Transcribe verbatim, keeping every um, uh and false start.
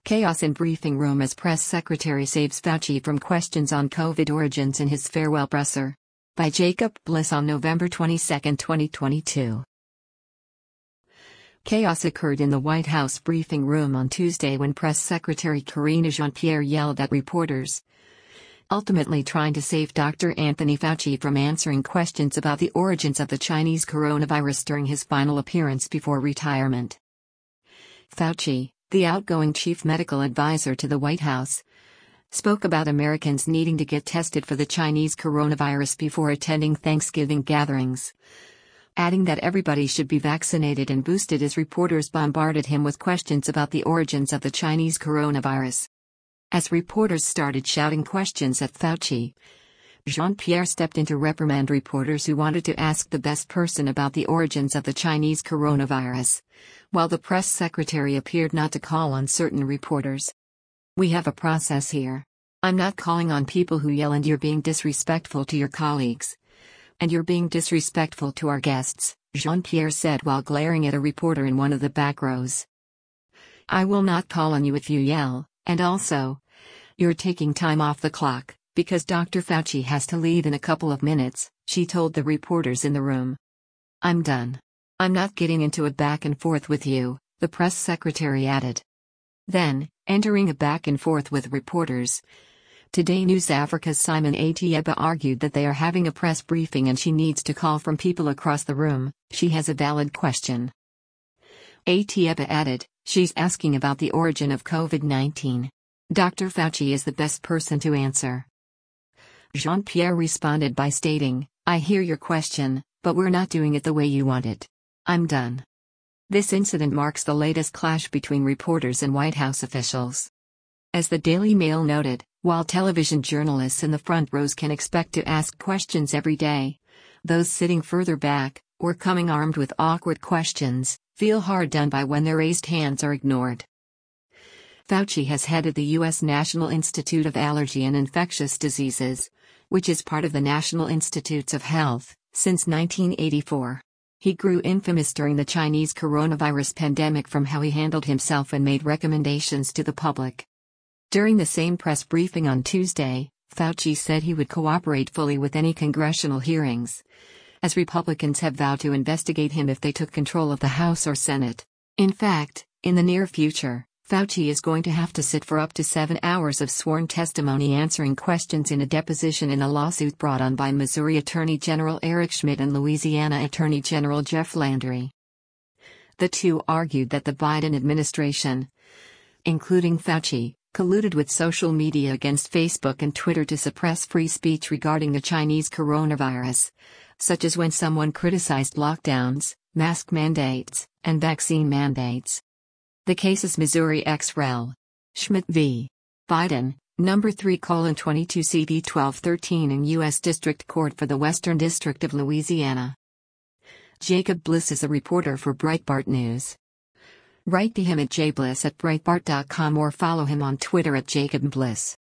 Chaos in briefing room as press secretary saves Fauci from questions on COVID origins in his farewell presser. By Jacob Bliss on November twenty-second, twenty twenty-two. Chaos occurred in the White House briefing room on Tuesday when Press Secretary Karine Jean-Pierre yelled at reporters, ultimately trying to save Doctor Anthony Fauci from answering questions about the origins of the Chinese coronavirus during his final appearance before retirement. Fauci, the outgoing chief medical advisor to the White House, spoke about Americans needing to get tested for the Chinese coronavirus before attending Thanksgiving gatherings, adding that everybody should be vaccinated and boosted as reporters bombarded him with questions about the origins of the Chinese coronavirus. As reporters started shouting questions at Fauci, Jean-Pierre stepped in to reprimand reporters who wanted to ask the best person about the origins of the Chinese coronavirus, while the press secretary appeared not to call on certain reporters. "We have a process here. I'm not calling on people who yell and you're being disrespectful to your colleagues. And you're being disrespectful to our guests," Jean-Pierre said while glaring at a reporter in one of the back rows. "I will not call on you if you yell, and also, you're taking time off the clock, because Doctor Fauci has to leave in a couple of minutes," she told the reporters in the room. "I'm done. I'm not getting into a back and forth with you," the press secretary added. Then, entering a back and forth with reporters, Today News Africa's Simon Atieba argued that they are having a press briefing and she needs to call from people across the room. "She has a valid question." Atieba added, "She's asking about the origin of COVID nineteen. Doctor Fauci is the best person to answer." Jean-Pierre responded by stating, "I hear your question, but we're not doing it the way you want it. I'm done." This incident marks the latest clash between reporters and White House officials. As the Daily Mail noted, while television journalists in the front rows can expect to ask questions every day, those sitting further back, or coming armed with awkward questions, feel hard done by when their raised hands are ignored. Fauci has headed the U S National Institute of Allergy and Infectious Diseases, which is part of the National Institutes of Health, since nineteen eighty-four. He grew infamous during the Chinese coronavirus pandemic from how he handled himself and made recommendations to the public. During the same press briefing on Tuesday, Fauci said he would cooperate fully with any congressional hearings, as Republicans have vowed to investigate him if they took control of the House or Senate. In fact, in the near future, Fauci is going to have to sit for up to seven hours of sworn testimony answering questions in a deposition in a lawsuit brought on by Missouri Attorney General Eric Schmitt and Louisiana Attorney General Jeff Landry. The two argued that the Biden administration, including Fauci, colluded with social media against Facebook and Twitter to suppress free speech regarding the Chinese coronavirus, such as when someone criticized lockdowns, mask mandates, and vaccine mandates. The case is Missouri ex rel. Schmitt v. Biden, number three twenty-two C V twelve thirteen in U S District Court for the Western District of Louisiana. Jacob Bliss is a reporter for Breitbart News. Write to him at jbliss at breitbart dot com or follow him on Twitter at Jacob Bliss.